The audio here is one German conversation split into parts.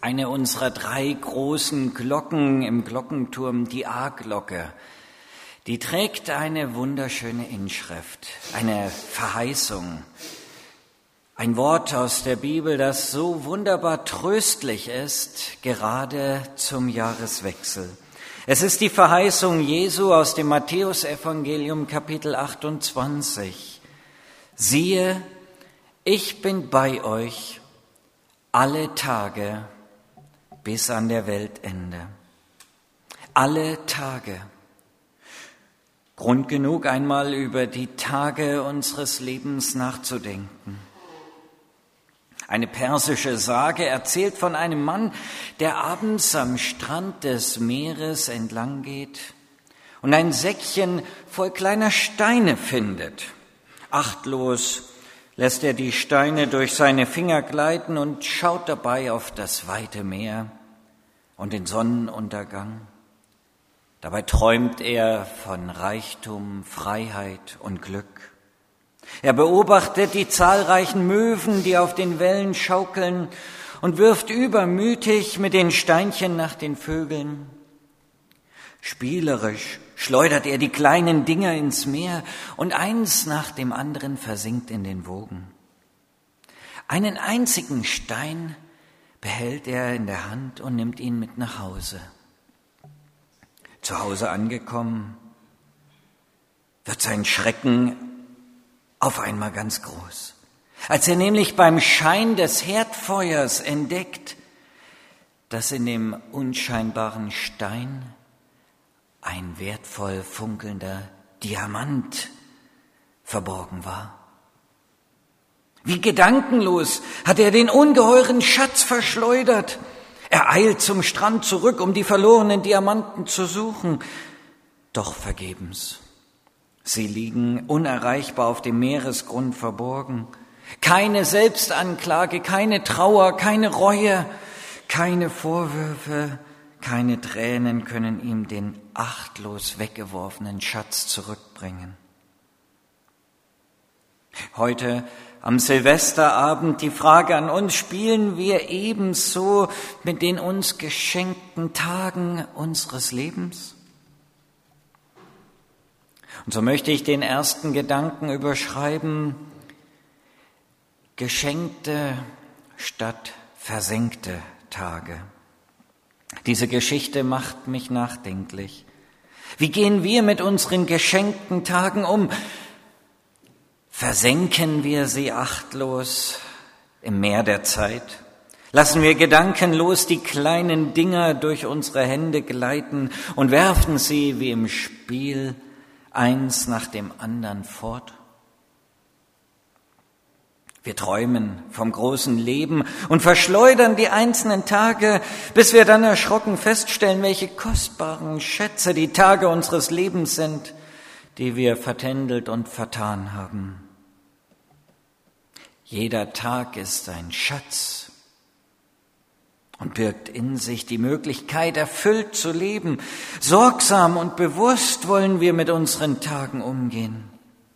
Eine unserer 3 großen Glocken im Glockenturm, die A-Glocke, die trägt eine wunderschöne Inschrift, eine Verheißung. Ein Wort aus der Bibel, das so wunderbar tröstlich ist, gerade zum Jahreswechsel. Es ist die Verheißung Jesu aus dem Matthäusevangelium Kapitel 28. Siehe, ich bin bei euch alle Tage bis an der Weltende. Alle Tage. Grund genug, einmal über die Tage unseres Lebens nachzudenken. Eine persische Sage erzählt von einem Mann, der abends am Strand des Meeres entlang geht und ein Säckchen voll kleiner Steine findet. Achtlos lässt er die Steine durch seine Finger gleiten und schaut dabei auf das weite Meer und den Sonnenuntergang. Dabei träumt er von Reichtum, Freiheit und Glück. Er beobachtet die zahlreichen Möwen, die auf den Wellen schaukeln, und wirft übermütig mit den Steinchen nach den Vögeln. Spielerisch schleudert er die kleinen Dinger ins Meer und eins nach dem anderen versinkt in den Wogen. Einen einzigen Stein behält er in der Hand und nimmt ihn mit nach Hause. Zu Hause angekommen, wird sein Schrecken auf einmal ganz groß, als er nämlich beim Schein des Herdfeuers entdeckt, dass in dem unscheinbaren Stein ein wertvoll funkelnder Diamant verborgen war. Wie gedankenlos hat er den ungeheuren Schatz verschleudert. Er eilt zum Strand zurück, um die verlorenen Diamanten zu suchen, doch vergebens. Sie liegen unerreichbar auf dem Meeresgrund verborgen. Keine Selbstanklage, keine Trauer, keine Reue, keine Vorwürfe, keine Tränen können ihm den achtlos weggeworfenen Schatz zurückbringen. Heute am Silvesterabend die Frage an uns: Spielen wir ebenso mit den uns geschenkten Tagen unseres Lebens? Und so möchte ich den ersten Gedanken überschreiben: geschenkte statt versenkte Tage. Diese Geschichte macht mich nachdenklich. Wie gehen wir mit unseren geschenkten Tagen um? Versenken wir sie achtlos im Meer der Zeit? Lassen wir gedankenlos die kleinen Dinger durch unsere Hände gleiten und werfen sie wie im Spiel eins nach dem anderen fort? Wir träumen vom großen Leben und verschleudern die einzelnen Tage, bis wir dann erschrocken feststellen, welche kostbaren Schätze die Tage unseres Lebens sind, die wir vertändelt und vertan haben. Jeder Tag ist ein Schatz und birgt in sich die Möglichkeit, erfüllt zu leben. Sorgsam und bewusst wollen wir mit unseren Tagen umgehen.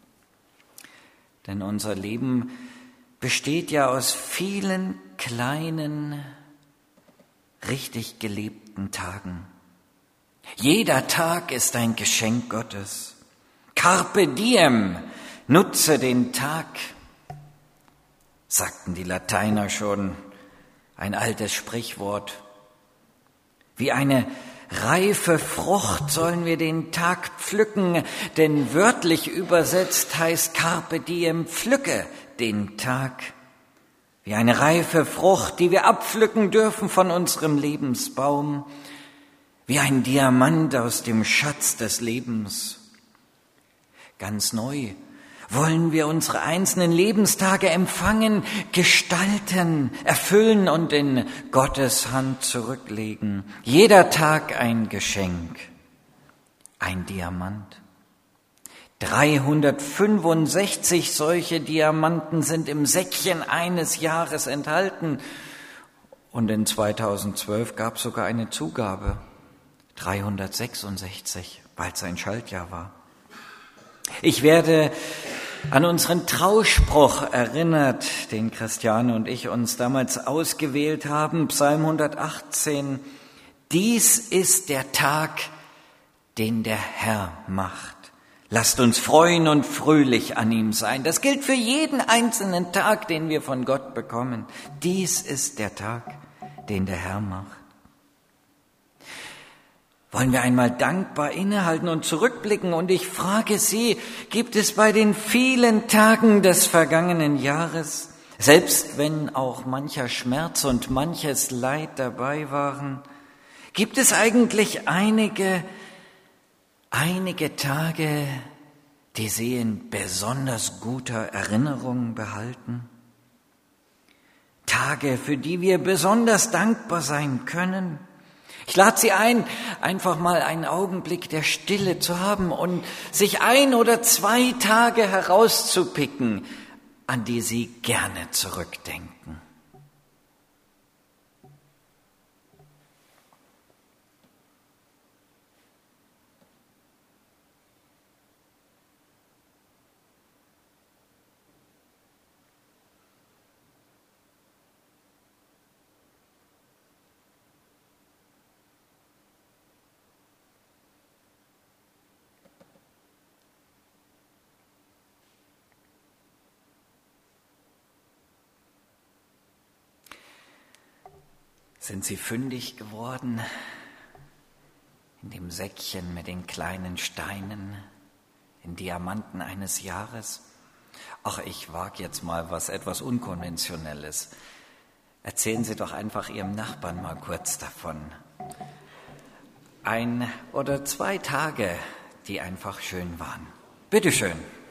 Denn unser Leben besteht ja aus vielen kleinen, richtig gelebten Tagen. Jeder Tag ist ein Geschenk Gottes. Carpe diem, nutze den Tag, sagten die Lateiner schon, ein altes Sprichwort. Wie eine reife Frucht sollen wir den Tag pflücken, denn wörtlich übersetzt heißt Carpe diem, pflücke den Tag. Wie eine reife Frucht, die wir abpflücken dürfen von unserem Lebensbaum, wie ein Diamant aus dem Schatz des Lebens. Ganz neu wollen wir unsere einzelnen Lebenstage empfangen, gestalten, erfüllen und in Gottes Hand zurücklegen. Jeder Tag ein Geschenk, ein Diamant. 365 solche Diamanten sind im Säckchen eines Jahres enthalten. Und in 2012 gab es sogar eine Zugabe. 366, weil es ein Schaltjahr war. Ich werde an unseren Trauspruch erinnert, den Christiane und ich uns damals ausgewählt haben, Psalm 118. Dies ist der Tag, den der Herr macht. Lasst uns freuen und fröhlich an ihm sein. Das gilt für jeden einzelnen Tag, den wir von Gott bekommen. Dies ist der Tag, den der Herr macht. Wollen wir einmal dankbar innehalten und zurückblicken? Und ich frage Sie, gibt es bei den vielen Tagen des vergangenen Jahres, selbst wenn auch mancher Schmerz und manches Leid dabei waren, gibt es eigentlich einige Tage, die Sie in besonders guter Erinnerung behalten? Tage, für die wir besonders dankbar sein können? Ich lade Sie ein, einfach mal einen Augenblick der Stille zu haben und sich 1 oder 2 Tage herauszupicken, an die Sie gerne zurückdenken. Sind Sie fündig geworden in dem Säckchen mit den kleinen Steinen, in Diamanten eines Jahres? Ach, ich wage jetzt mal was etwas Unkonventionelles. Erzählen Sie doch einfach Ihrem Nachbarn mal kurz davon. 1 oder 2 Tage, die einfach schön waren. Bitte schön.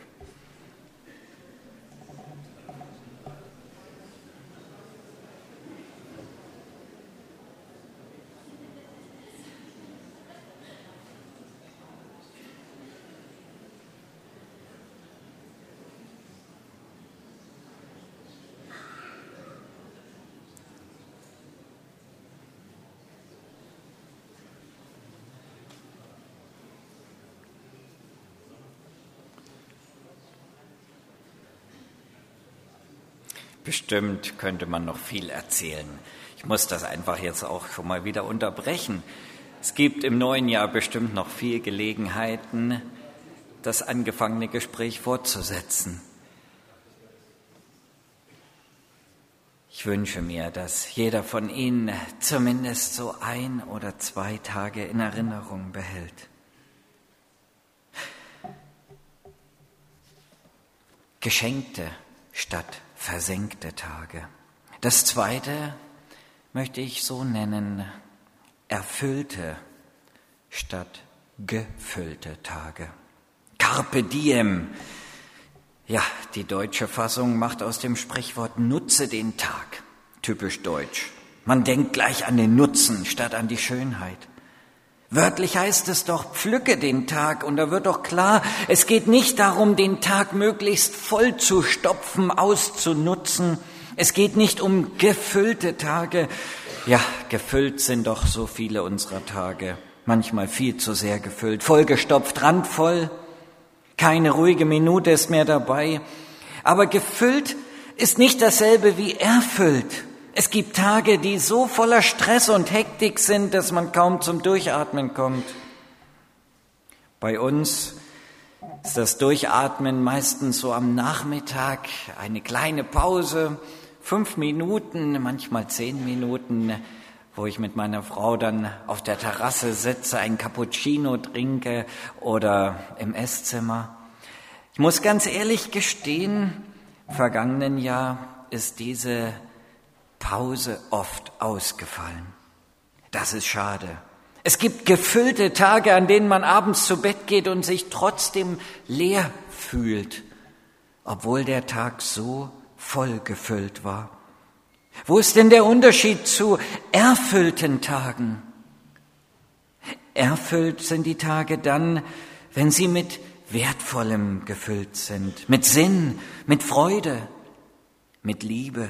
Bestimmt könnte man noch viel erzählen. Ich muss das einfach jetzt auch schon mal wieder unterbrechen. Es gibt im neuen Jahr bestimmt noch viel Gelegenheiten, das angefangene Gespräch fortzusetzen. Ich wünsche mir, dass jeder von Ihnen zumindest so 1 oder 2 Tage in Erinnerung behält. Geschenkte statt versenkte Tage. Das zweite möchte ich so nennen, erfüllte statt gefüllte Tage. Carpe diem. Ja, die deutsche Fassung macht aus dem Sprichwort nutze den Tag. Typisch deutsch. Man denkt gleich an den Nutzen statt an die Schönheit. Wörtlich heißt es doch, pflücke den Tag, und da wird doch klar, es geht nicht darum, den Tag möglichst voll zu stopfen, auszunutzen. Es geht nicht um gefüllte Tage. Ja, gefüllt sind doch so viele unserer Tage, manchmal viel zu sehr gefüllt, vollgestopft, randvoll, keine ruhige Minute ist mehr dabei. Aber gefüllt ist nicht dasselbe wie erfüllt. Es gibt Tage, die so voller Stress und Hektik sind, dass man kaum zum Durchatmen kommt. Bei uns ist das Durchatmen meistens so am Nachmittag, eine kleine Pause, 5 Minuten, manchmal 10 Minuten, wo ich mit meiner Frau dann auf der Terrasse sitze, ein Cappuccino trinke oder im Esszimmer. Ich muss ganz ehrlich gestehen, im vergangenen Jahr ist diese Pause oft ausgefallen. Das ist schade. Es gibt gefüllte Tage, an denen man abends zu Bett geht und sich trotzdem leer fühlt, obwohl der Tag so voll gefüllt war. Wo ist denn der Unterschied zu erfüllten Tagen? Erfüllt sind die Tage dann, wenn sie mit Wertvollem gefüllt sind, mit Sinn, mit Freude, mit Liebe.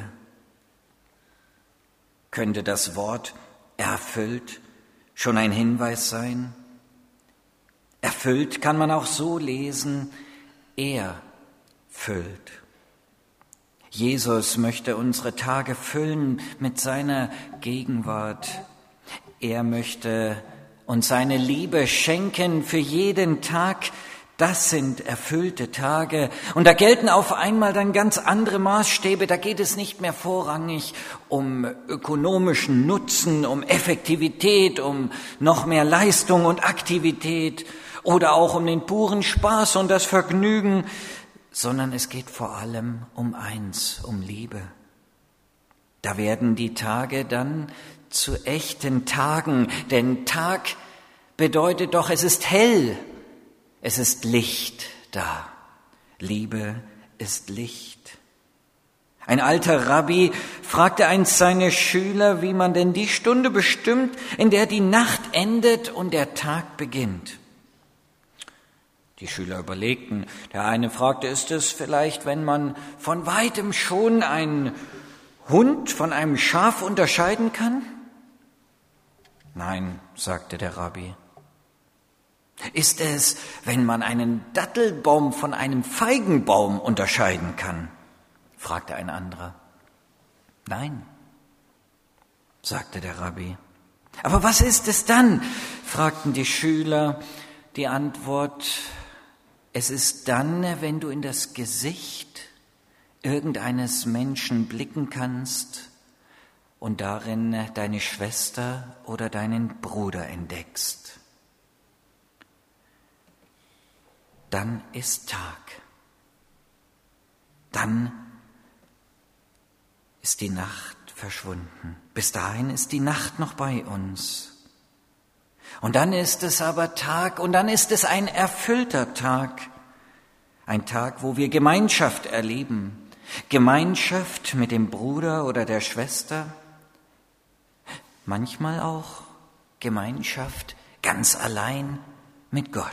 Könnte das Wort erfüllt schon ein Hinweis sein? Erfüllt kann man auch so lesen, er füllt. Jesus möchte unsere Tage füllen mit seiner Gegenwart. Er möchte uns seine Liebe schenken für jeden Tag. Das sind erfüllte Tage. Und da gelten auf einmal dann ganz andere Maßstäbe. Da geht es nicht mehr vorrangig um ökonomischen Nutzen, um Effektivität, um noch mehr Leistung und Aktivität oder auch um den puren Spaß und das Vergnügen, sondern es geht vor allem um eins, um Liebe. Da werden die Tage dann zu echten Tagen, denn Tag bedeutet doch, es ist hell, es ist Licht da. Liebe ist Licht. Ein alter Rabbi fragte einst seine Schüler, wie man denn die Stunde bestimmt, in der die Nacht endet und der Tag beginnt. Die Schüler überlegten. Der eine fragte, ist es vielleicht, wenn man von weitem schon einen Hund von einem Schaf unterscheiden kann? Nein, sagte der Rabbi. Ist es, wenn man einen Dattelbaum von einem Feigenbaum unterscheiden kann? Fragte ein anderer. Nein, sagte der Rabbi. Aber was ist es dann? Fragten die Schüler. Die Antwort: Es ist dann, wenn du in das Gesicht irgendeines Menschen blicken kannst und darin deine Schwester oder deinen Bruder entdeckst. Dann ist Tag. Dann ist die Nacht verschwunden. Bis dahin ist die Nacht noch bei uns. Und dann ist es aber Tag und dann ist es ein erfüllter Tag. Ein Tag, wo wir Gemeinschaft erleben. Gemeinschaft mit dem Bruder oder der Schwester. Manchmal auch Gemeinschaft ganz allein mit Gott.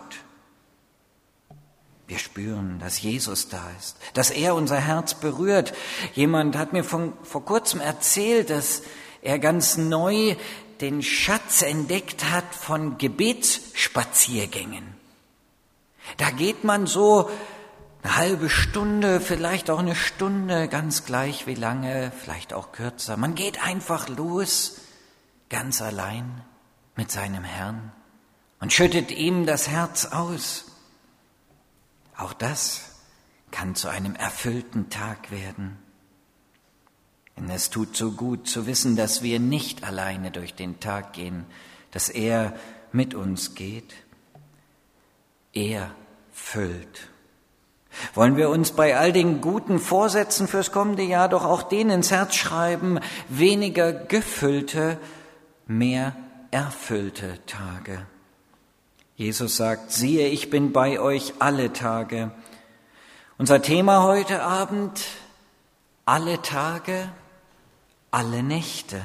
Wir spüren, dass Jesus da ist, dass er unser Herz berührt. Jemand hat mir vor kurzem erzählt, dass er ganz neu den Schatz entdeckt hat von Gebetsspaziergängen. Da geht man so eine halbe Stunde, vielleicht auch eine Stunde, ganz gleich wie lange, vielleicht auch kürzer. Man geht einfach los, ganz allein mit seinem Herrn und schüttet ihm das Herz aus. Auch das kann zu einem erfüllten Tag werden. Denn es tut so gut zu wissen, dass wir nicht alleine durch den Tag gehen, dass er mit uns geht. Er füllt. Wollen wir uns bei all den guten Vorsätzen fürs kommende Jahr doch auch denen ins Herz schreiben, weniger gefüllte, mehr erfüllte Tage. Jesus sagt, siehe, ich bin bei euch alle Tage. Unser Thema heute Abend, alle Tage, alle Nächte.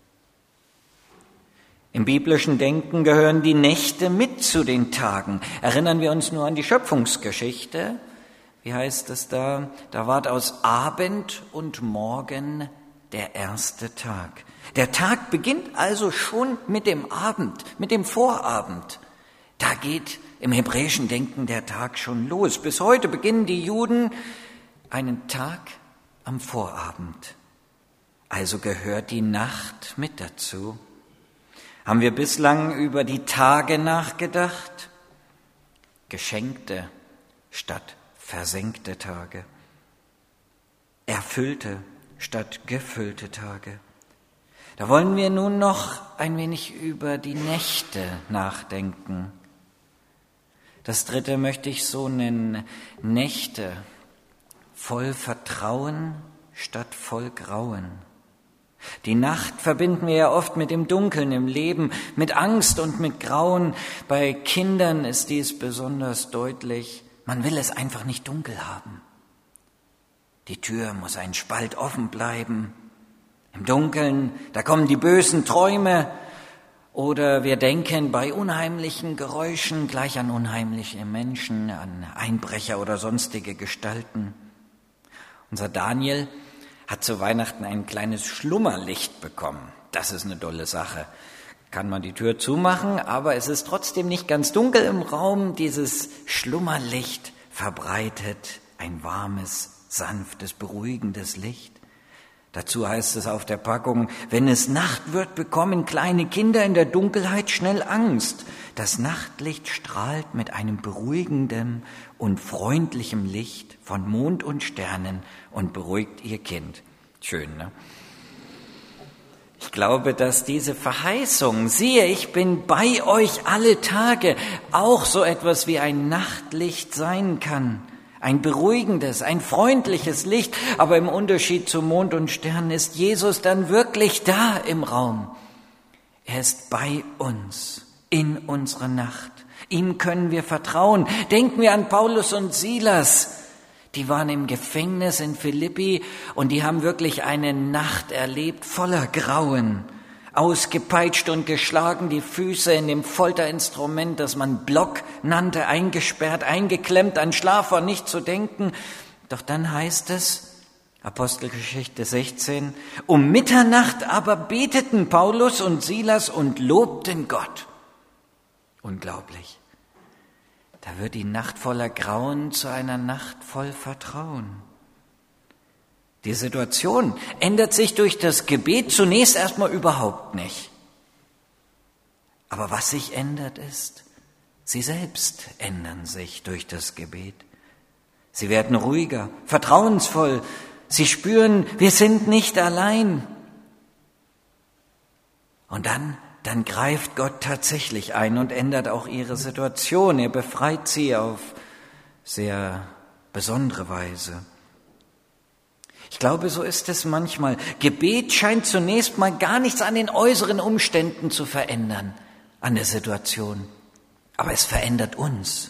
Im biblischen Denken gehören die Nächte mit zu den Tagen. Erinnern wir uns nur an die Schöpfungsgeschichte. Wie heißt es da? Da ward aus Abend und Morgen der erste Tag. Der Tag beginnt also schon mit dem Abend, mit dem Vorabend. Da geht im hebräischen Denken der Tag schon los. Bis heute beginnen die Juden einen Tag am Vorabend. Also gehört die Nacht mit dazu. Haben wir bislang über die Tage nachgedacht? Geschenkte statt versenkte Tage. Erfüllte statt gefüllte Tage. Da wollen wir nun noch ein wenig über die Nächte nachdenken. Das dritte möchte ich so nennen, Nächte voll Vertrauen statt voll Grauen. Die Nacht verbinden wir ja oft mit dem Dunkeln im Leben, mit Angst und mit Grauen. Bei Kindern ist dies besonders deutlich. Man will es einfach nicht dunkel haben. Die Tür muss ein Spalt offen bleiben. Im Dunkeln, da kommen die bösen Träume. Oder wir denken bei unheimlichen Geräuschen gleich an unheimliche Menschen, an Einbrecher oder sonstige Gestalten. Unser Daniel hat zu Weihnachten ein kleines Schlummerlicht bekommen. Das ist eine tolle Sache. Kann man die Tür zumachen, aber es ist trotzdem nicht ganz dunkel im Raum. Dieses Schlummerlicht verbreitet ein warmes, sanftes, beruhigendes Licht. Dazu heißt es auf der Packung, wenn es Nacht wird, bekommen kleine Kinder in der Dunkelheit schnell Angst. Das Nachtlicht strahlt mit einem beruhigenden und freundlichem Licht von Mond und Sternen und beruhigt ihr Kind. Schön, ne? Ich glaube, dass diese Verheißung, siehe, ich bin bei euch alle Tage, auch so etwas wie ein Nachtlicht sein kann. Ein beruhigendes, ein freundliches Licht, aber im Unterschied zu Mond und Sternen ist Jesus dann wirklich da im Raum. Er ist bei uns, in unserer Nacht. Ihm können wir vertrauen. Denken wir an Paulus und Silas. Die waren im Gefängnis in Philippi und die haben wirklich eine Nacht erlebt voller Grauen. Ausgepeitscht und geschlagen, die Füße in dem Folterinstrument, das man Block nannte, eingesperrt, eingeklemmt, an Schlaf war nicht zu denken. Doch dann heißt es, Apostelgeschichte 16, um Mitternacht aber beteten Paulus und Silas und lobten Gott. Unglaublich. Da wird die Nacht voller Grauen zu einer Nacht voll Vertrauen. Die Situation ändert sich durch das Gebet zunächst erstmal überhaupt nicht. Aber was sich ändert ist, sie selbst ändern sich durch das Gebet. Sie werden ruhiger, vertrauensvoll. Sie spüren, wir sind nicht allein. Und dann greift Gott tatsächlich ein und ändert auch ihre Situation. Er befreit sie auf sehr besondere Weise. Ich glaube, so ist es manchmal. Gebet scheint zunächst mal gar nichts an den äußeren Umständen zu verändern, an der Situation. Aber es verändert uns.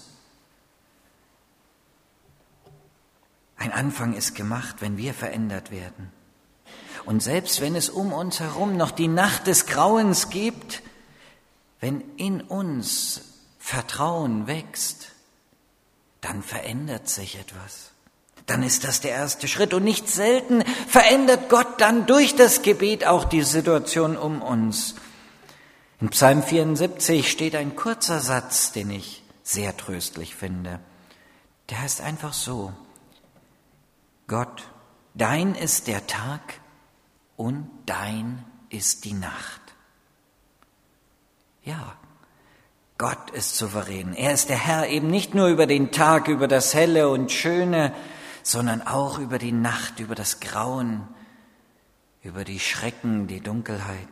Ein Anfang ist gemacht, wenn wir verändert werden. Und selbst wenn es um uns herum noch die Nacht des Grauens gibt, wenn in uns Vertrauen wächst, dann verändert sich etwas. Dann ist das der erste Schritt. Und nicht selten verändert Gott dann durch das Gebet auch die Situation um uns. In Psalm 74 steht ein kurzer Satz, den ich sehr tröstlich finde. Der heißt einfach so: Gott, dein ist der Tag und dein ist die Nacht. Ja, Gott ist souverän. Er ist der Herr eben nicht nur über den Tag, über das Helle und Schöne, sondern auch über die Nacht, über das Grauen, über die Schrecken, die Dunkelheit.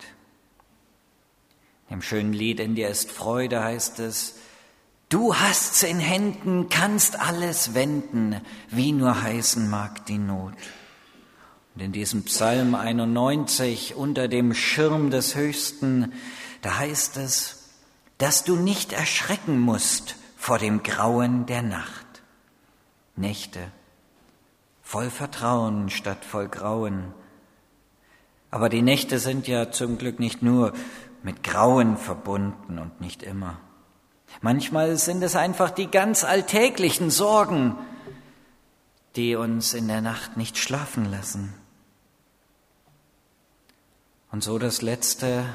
Im schönen Lied In dir ist Freude heißt es: Du hast's in Händen, kannst alles wenden, wie nur heißen mag die Not. Und in diesem Psalm 91, unter dem Schirm des Höchsten, da heißt es, dass du nicht erschrecken musst vor dem Grauen der Nacht. Nächte, voll Vertrauen statt voll Grauen. Aber die Nächte sind ja zum Glück nicht nur mit Grauen verbunden und nicht immer. Manchmal sind es einfach die ganz alltäglichen Sorgen, die uns in der Nacht nicht schlafen lassen. Und so das letzte: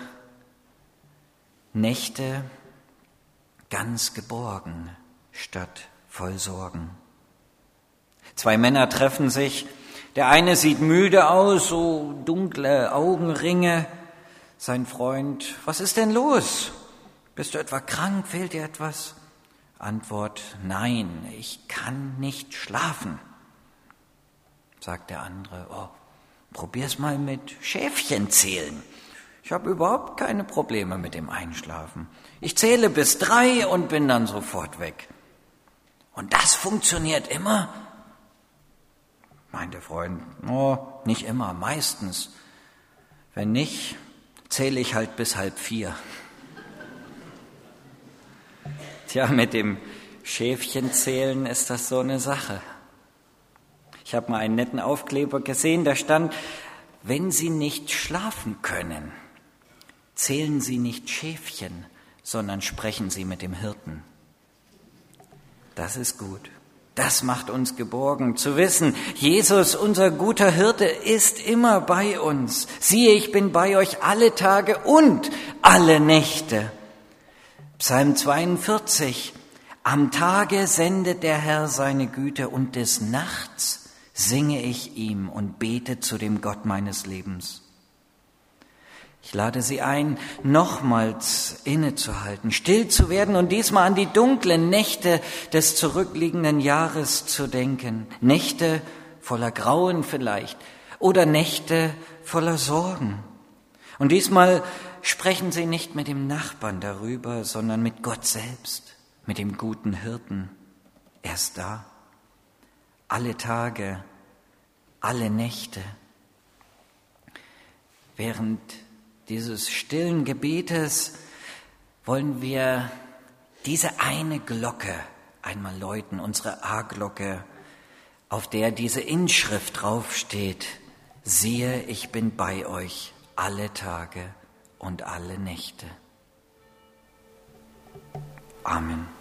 Nächte ganz geborgen statt voll Sorgen. Zwei Männer treffen sich. Der eine sieht müde aus, so dunkle Augenringe. Sein Freund: Was ist denn los? Bist du etwa krank? Fehlt dir etwas? Antwort: Nein, ich kann nicht schlafen. Sagt der andere: Oh, probier's mal mit Schäfchen zählen. Ich habe überhaupt keine Probleme mit dem Einschlafen. Ich zähle bis 3 und bin dann sofort weg. Und das funktioniert immer? Meint der Freund: Oh, nicht immer, meistens. Wenn nicht, zähle ich halt bis 3:30. Tja, mit dem Schäfchenzählen ist das so eine Sache. Ich habe mal einen netten Aufkleber gesehen, da stand: Wenn Sie nicht schlafen können, zählen Sie nicht Schäfchen, sondern sprechen Sie mit dem Hirten. Das ist gut. Das macht uns geborgen, zu wissen, Jesus, unser guter Hirte, ist immer bei uns. Siehe, ich bin bei euch alle Tage und alle Nächte. Psalm 42. Am Tage sendet der Herr seine Güte und des Nachts singe ich ihm und bete zu dem Gott meines Lebens. Ich lade Sie ein, nochmals innezuhalten, still zu werden und diesmal an die dunklen Nächte des zurückliegenden Jahres zu denken. Nächte voller Grauen vielleicht oder Nächte voller Sorgen. Und diesmal sprechen Sie nicht mit dem Nachbarn darüber, sondern mit Gott selbst, mit dem guten Hirten. Er ist da. Alle Tage, alle Nächte. Während dieses stillen Gebetes wollen wir diese eine Glocke einmal läuten, unsere A-Glocke, auf der diese Inschrift draufsteht: Siehe, ich bin bei euch alle Tage und alle Nächte. Amen.